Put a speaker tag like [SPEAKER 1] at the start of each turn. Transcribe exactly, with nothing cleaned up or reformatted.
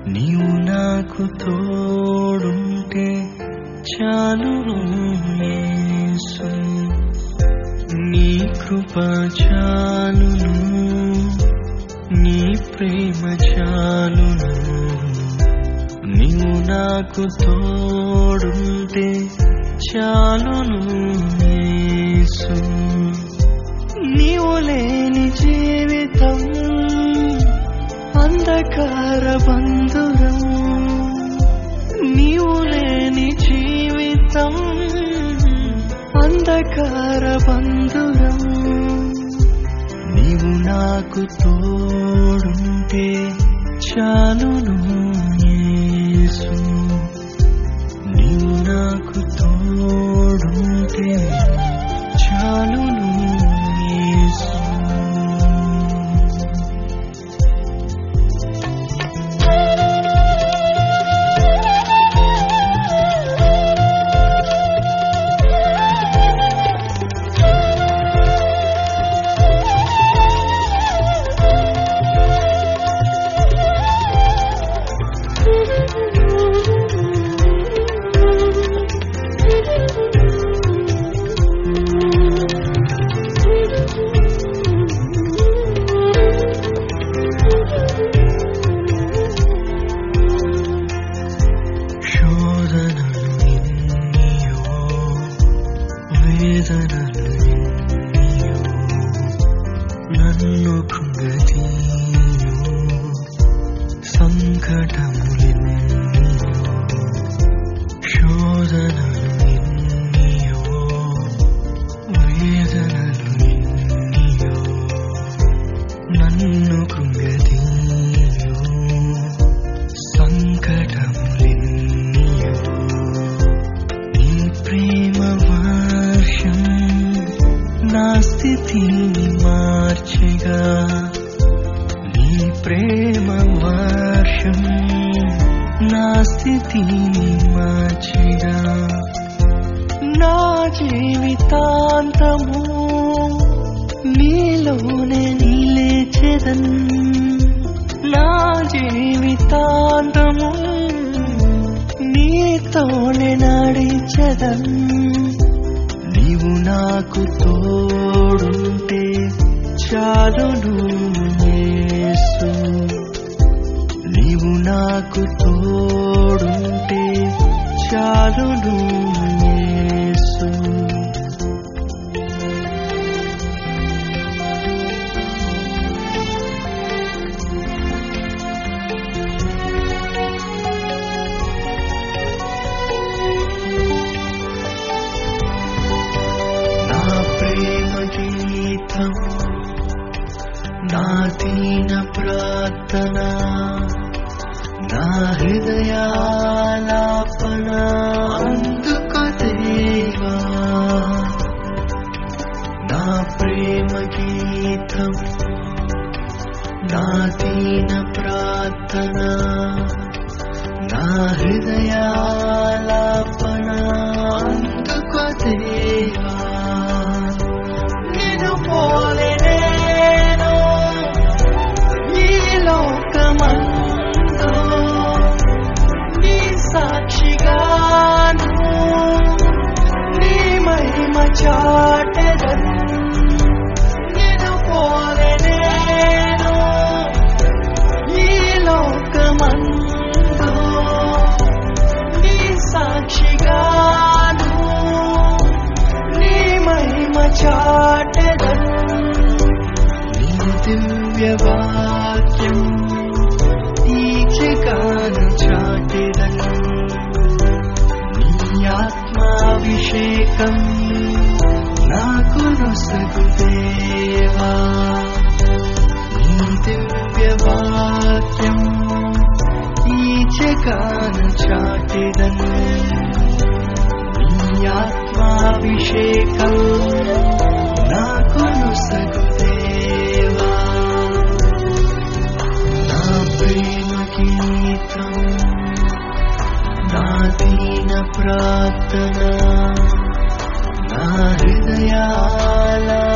[SPEAKER 1] నీవు నాకు తోడుంటే చాలును యేసు, నీ కృప చాలును, నీ ప్రేమ చాలును. నీవు నాకు తోడుంటే చాలును యేసు, నీవు లేని జీవితం అంధకార బంధురం, నీవు లేని జీవితం అంధకార బంధురం. నీవు నాకు తోడుంటే చాలును యేసు, నీవు నాకు తోడుంటే చాలును యేసు. వేదనలు ఎన్నియో నన్ను కృంగదీయు, సంకటములెన్నియో శోధనలు ఎన్నియో వేదనలు ఎన్నియో నన్ను కృంగదీయు, సంకటములెన్నియో నీ ప్రేమ వర్షం నా స్థితిని మార్చగా, నీ ప్రేమ వర్షం నా స్థితిని మార్చగా. నా జీవితాంతము నీలోనే నిలిచెదన్, నా జీవితాంతము నీతోనే నడిచెదన్. నీవు నాకు తోడుంటే చాలును యేసు, నీవు నాకు తోడుంటే చాలును యేసు. గీతం నా దీన ప్రార్థన, నా హృదయాలాపన అందుకో దేవా. నా ప్రేమ గీతం నా దీన ప్రార్థన, నా హృదయాలాపన అందుకో దేవా. పోలే నేను ఈ లోకమందు నీ సాక్షిగాను నీ మహిమ చాటెదను. నేను పోలే నేను ఈ లోకమందు నీ సాక్షిగాను నీ మహిమ చాటెదను. దివ్యవాక్యం ఈ జగాన చాటెదను, నీ ఆత్మాభిషేకం నాకు నొసగు దేవా. నీ దివ్యవాక్యం ఈ జగాన చాటెదను, నీ ఆత్మాభిషేకం నాకు నొసగు దేవా. నా ప్రేమ గీతం నా దీన ప్రార్థన, నా హృదయాల